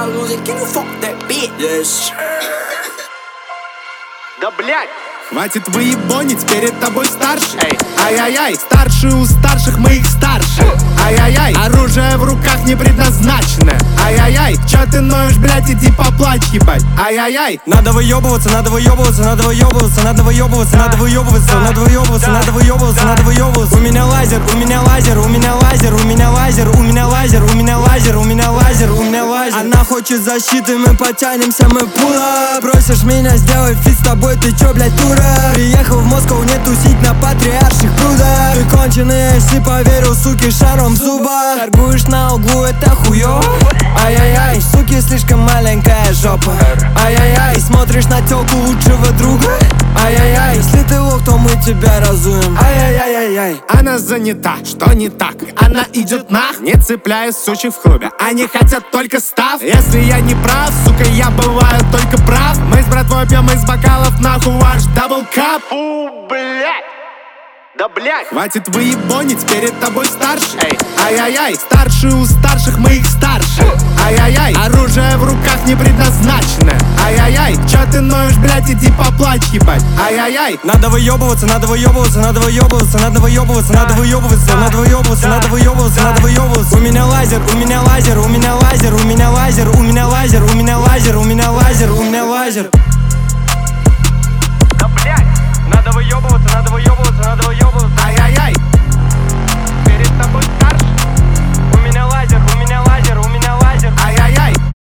I lose it, can you fuck that bitch? Yes. Да блять! Хватит выебонить, перед тобой старший. Ай-яй-яй, старшие у старших, мы их старше. Ай-яй-яй, оружие в руках не предназначено. Ай-яй-яй, чё ты ноешь, блять, иди поплачь, ебать. Ай-яй-яй, надо выебываться, надо выебываться, надо выебываться, надо выебываться, надо выебываться, надо выебываться, надо выебываться, надо выебываться. У меня лазер, у меня лазер, у меня лазер, у меня лазер, у меня лазер, у меня лазер, у меня лазер, у меня лазер. Она хочет защиты, мы потянемся, мы пула. Просишь меня сделать фит с тобой, ты чё, блять, дура? Приехал в Москву не тусить на патриарших прудах. Ты конченый, если поверил, суки, шаром в зубах. Торгуешь на углу, это хуёво. Ай-яй-яй, суки, слишком маленькая жопа. Ай-яй-яй, смотришь на тёлку лучшего друга. Ай-яй-яй, если ты лох, то мы тебя разуем. Ай-яй-яй-яй-яй. она занята, что не так? Она идет нах, не цепляя сучек в клубе. Они хотят только став. Если я не прав, сука, я бываю только прав. Мы с братвой пьем из бокалов, нахуй ваш даблкап. Фу, блять! Да блять! Хватит выебонить, перед тобой старший. Ай-яй-яй, старшие у старших, мы их старше. Ай-яй-яй, оружие в руках не предназначено. Ай-яй-яй, чё ты ноешь, блять, иди поплачь, ебать. Ай-яй-яй, надо выебываться, надо выебываться, надо выебываться, надо выебываться, надо выебываться, надо выебываться, надо выебываться, надо выебываться. У меня лазер, у меня лазер, у меня лазер, у меня лазер, у меня лазер, у меня лазер, у меня лазер, у меня лазер. Да блять! Надо выебываться, надо выебываться, надо выебываться. ай-яй-яй, Перед тобой